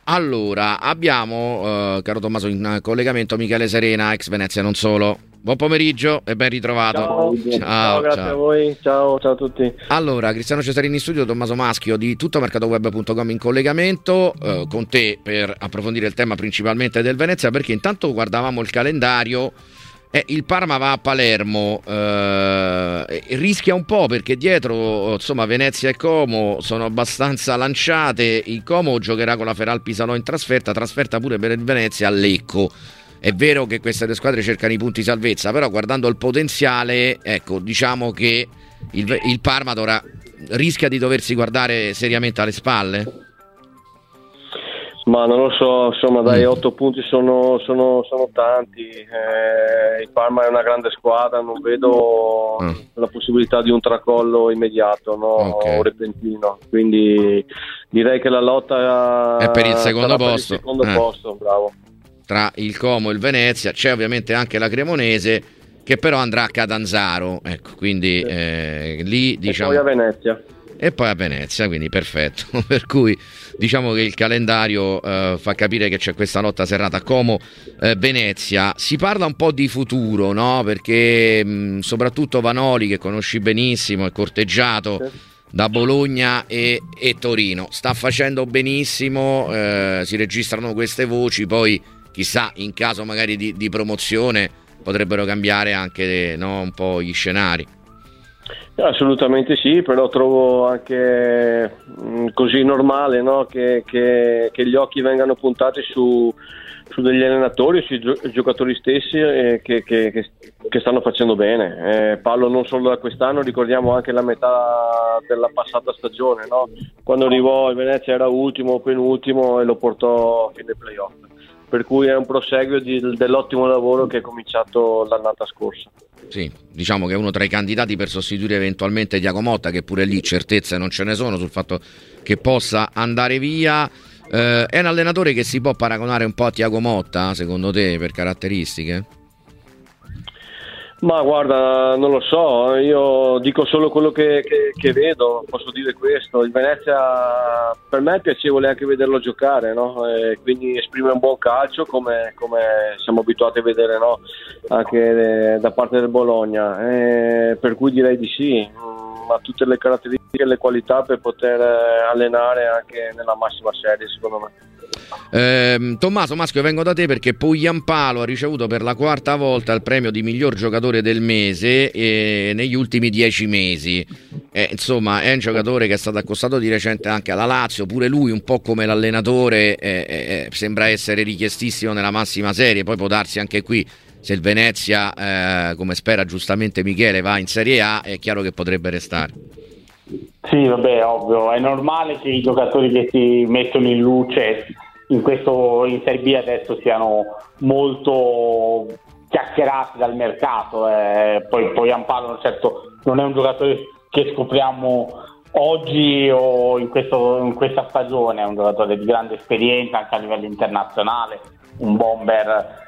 Allora, abbiamo, caro Tommaso, in collegamento Michele Serena, ex Venezia non solo. Buon pomeriggio e ben ritrovato. Ciao, grazie a voi, ciao a tutti. Allora, Cristiano Cesarini in studio, Tommaso Maschio di tuttomercatoweb.com in collegamento con te per approfondire il tema principalmente del Venezia, perché intanto guardavamo il calendario. Il Parma va a Palermo, rischia un po' perché dietro, insomma, Venezia e Como sono abbastanza lanciate. Il Como giocherà con la Feral Pisalò in trasferta pure per il Venezia a Lecco. È vero che queste due squadre cercano i punti salvezza, però guardando il potenziale, ecco, diciamo che il Parma rischia di doversi guardare seriamente alle spalle. Ma non lo so, insomma, dai, 8 punti sono tanti. Il Parma è una grande squadra, non vedo la possibilità di un tracollo immediato, no? O repentino. Quindi direi che la lotta è per il secondo posto. Per il secondo posto, bravo. Tra il Como e il Venezia c'è ovviamente anche la Cremonese, che però andrà a Catanzaro, ecco, quindi lì diciamo. E poi a Venezia, quindi perfetto. Per cui diciamo che il calendario fa capire che c'è questa lotta serrata Como-Venezia. Si parla un po' di futuro, no? Perché soprattutto Vanoli, che conosci benissimo, è corteggiato da Bologna e Torino, sta facendo benissimo, si registrano queste voci, poi chissà, in caso magari di promozione potrebbero cambiare anche un po' gli scenari. Assolutamente sì, però trovo anche così normale, no? che gli occhi vengano puntati su degli allenatori, sui giocatori stessi che stanno facendo bene. Parlo non solo da quest'anno, ricordiamo anche la metà della passata stagione, no? Quando arrivò il Venezia era ultimo o penultimo e lo portò fino ai playoff. Per cui è un proseguio dell'ottimo lavoro che è cominciato l'annata scorsa. Sì, diciamo che è uno tra i candidati per sostituire eventualmente Thiago Motta, che pure lì certezze non ce ne sono sul fatto che possa andare via. È un allenatore che si può paragonare un po' a Thiago Motta, secondo te, per caratteristiche? Ma guarda, non lo so, io dico solo quello che vedo, posso dire questo. Il Venezia per me è piacevole anche vederlo giocare, no? Quindi esprime un buon calcio come siamo abituati a vedere, no? Anche da parte del Bologna, per cui direi di sì, ha tutte le caratteristiche e le qualità per poter allenare anche nella massima serie, secondo me. Tommaso Maschio, vengo da te perché Pogliampalo ha ricevuto per la quarta volta il premio di miglior giocatore del mese negli ultimi 10 mesi. Insomma, è un giocatore che è stato accostato di recente anche alla Lazio, pure lui un po' come l'allenatore sembra essere richiestissimo nella massima serie. Poi può darsi anche qui, se il Venezia come spera giustamente Michele va in Serie A, è chiaro che potrebbe restare. Sì, vabbè, ovvio, è normale che i giocatori che si mettono in luce in Serie B adesso siano molto chiacchierati dal mercato. Poi Ampalo, certo, non è un giocatore che scopriamo oggi o in questa stagione, è un giocatore di grande esperienza anche a livello internazionale, un bomber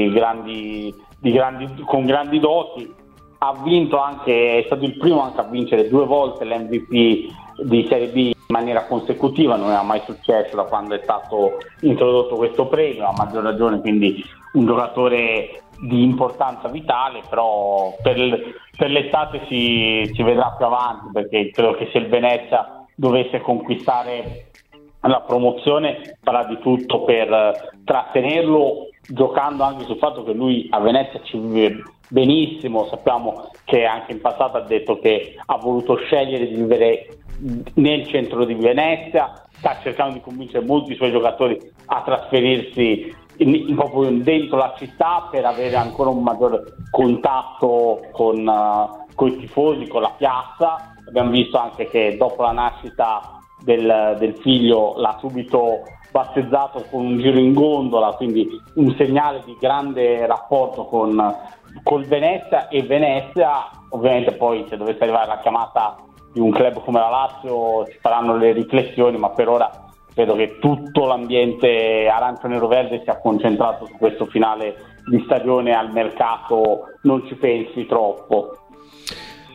con grandi doti. Ha vinto anche, è stato il primo anche a vincere 2 volte l'MVP di Serie B in maniera consecutiva, non era mai successo da quando è stato introdotto questo premio, a maggior ragione, quindi un giocatore di importanza vitale, però per l'estate si vedrà più avanti, perché credo che se il Venezia dovesse conquistare la promozione farà di tutto per trattenerlo, giocando anche sul fatto che lui a Venezia ci vive benissimo. Sappiamo che anche in passato ha detto che ha voluto scegliere di vivere nel centro di Venezia, sta cercando di convincere molti suoi giocatori a trasferirsi proprio dentro la città per avere ancora un maggior contatto con i tifosi, con la piazza. Abbiamo visto anche che dopo la nascita del figlio l'ha subito battezzato con un giro in gondola, quindi un segnale di grande rapporto col Venezia. E Venezia, ovviamente, poi se dovesse arrivare la chiamata di un club come la Lazio ci faranno le riflessioni, ma per ora credo che tutto l'ambiente arancio-nero-verde sia concentrato su questo finale di stagione. Al mercato non ci pensi troppo.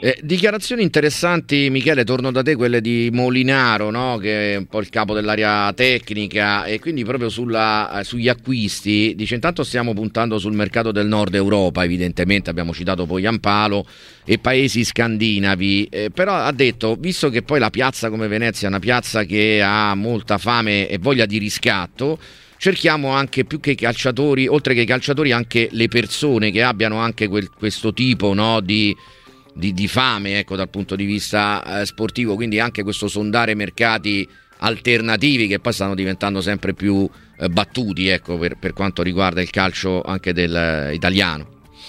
Dichiarazioni interessanti, Michele, torno da te, quelle di Molinaro, no? Che è un po' il capo dell'area tecnica, e quindi proprio sugli acquisti dice: intanto stiamo puntando sul mercato del nord Europa, evidentemente abbiamo citato poi Jampalo e paesi scandinavi, però ha detto, visto che poi la piazza come Venezia è una piazza che ha molta fame e voglia di riscatto, cerchiamo anche, più che i calciatori, oltre che i calciatori, anche le persone che abbiano anche questo tipo, no, di fame, ecco, dal punto di vista sportivo, quindi anche questo sondare mercati alternativi che poi stanno diventando sempre più battuti, ecco, per quanto riguarda il calcio anche del italiano.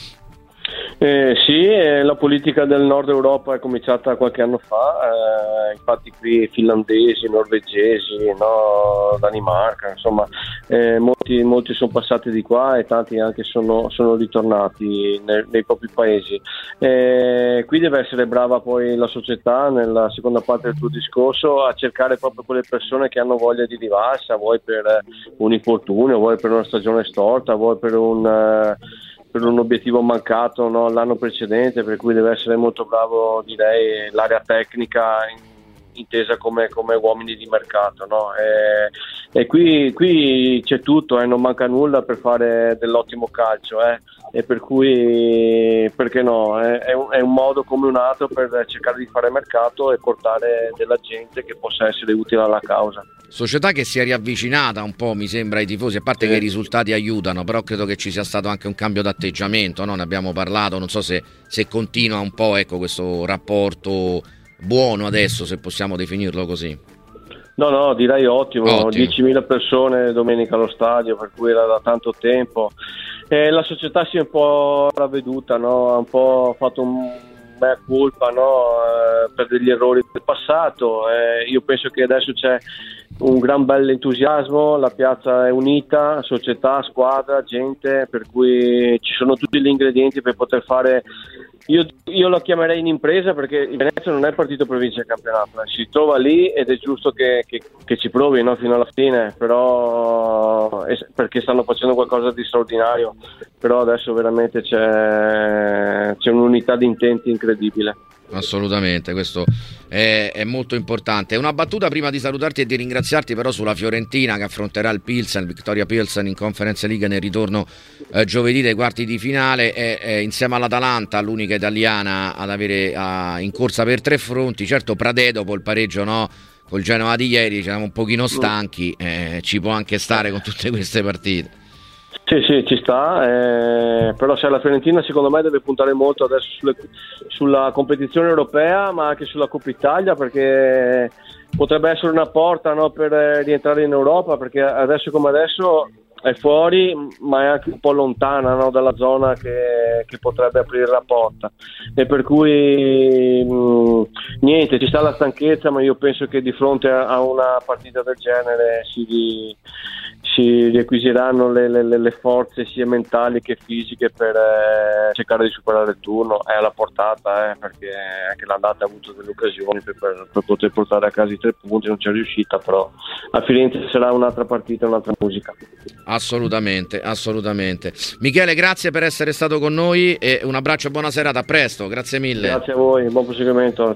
Sì, la politica del nord Europa è cominciata qualche anno fa, infatti qui finlandesi, norvegesi, no, Danimarca, insomma, molti sono passati di qua e tanti anche sono ritornati nei propri paesi. Qui deve essere brava poi la società, nella seconda parte del tuo discorso, a cercare proprio quelle persone che hanno voglia di rivalsa, vuoi per un infortunio, vuoi per una stagione storta, vuoi per un obiettivo mancato, no, l'anno precedente, per cui deve essere molto bravo, direi, l'area tecnica intesa come uomini di mercato, no? E qui c'è tutto, non manca nulla per fare dell'ottimo calcio, e per cui perché no, è un modo come un altro per cercare di fare mercato e portare della gente che possa essere utile alla causa. Società che si è riavvicinata un po', mi sembra, ai tifosi, a parte che i risultati aiutano, però credo che ci sia stato anche un cambio d'atteggiamento, no? Ne abbiamo parlato, non so se continua un po', ecco, questo rapporto buono adesso, se possiamo definirlo così. No, direi ottimo. 10.000 persone domenica allo stadio, per cui era da tanto tempo. La società si è un po' ravveduta, no? Ha un po' fatto un mea colpa, no? Per degli errori del passato. Io penso che adesso c'è un gran bel entusiasmo, la piazza è unita, società, squadra, gente, per cui ci sono tutti gli ingredienti per poter fare. Io lo chiamerei un'impresa, perché il Venezia non è partito per vincere il campionato, si trova lì ed è giusto che ci provi, no, fino alla fine, però perché stanno facendo qualcosa di straordinario, però adesso veramente c'è un'unità di intenti incredibile. Assolutamente, questo è molto importante. Una battuta prima di salutarti e di ringraziarti però sulla Fiorentina, che affronterà il Victoria Pilsen in Conference League nel ritorno giovedì dei quarti di finale, insieme all'Atalanta l'unica italiana ad avere in corsa per 3 fronti. Certo, Pradè dopo il pareggio, no, col Genoa di ieri, siamo un pochino stanchi, ci può anche stare con tutte queste partite. Sì, ci sta, però la Fiorentina secondo me deve puntare molto adesso sulla competizione europea, ma anche sulla Coppa Italia, perché potrebbe essere una porta, no, per rientrare in Europa, perché adesso come adesso è fuori, ma è anche un po' lontana, no, dalla zona che potrebbe aprire la porta, e per cui niente, ci sta la stanchezza, ma io penso che di fronte a una partita del genere si riacquisiranno le forze sia mentali che fisiche per cercare di superare il turno. È alla portata, perché anche l'andata ha avuto delle occasioni per poter portare a casa i 3 punti, non c'è riuscita, però a Firenze sarà un'altra partita, un'altra musica. Assolutamente. Michele, grazie per essere stato con noi e un abbraccio e buona serata, a presto, grazie mille. Grazie a voi, buon proseguimento.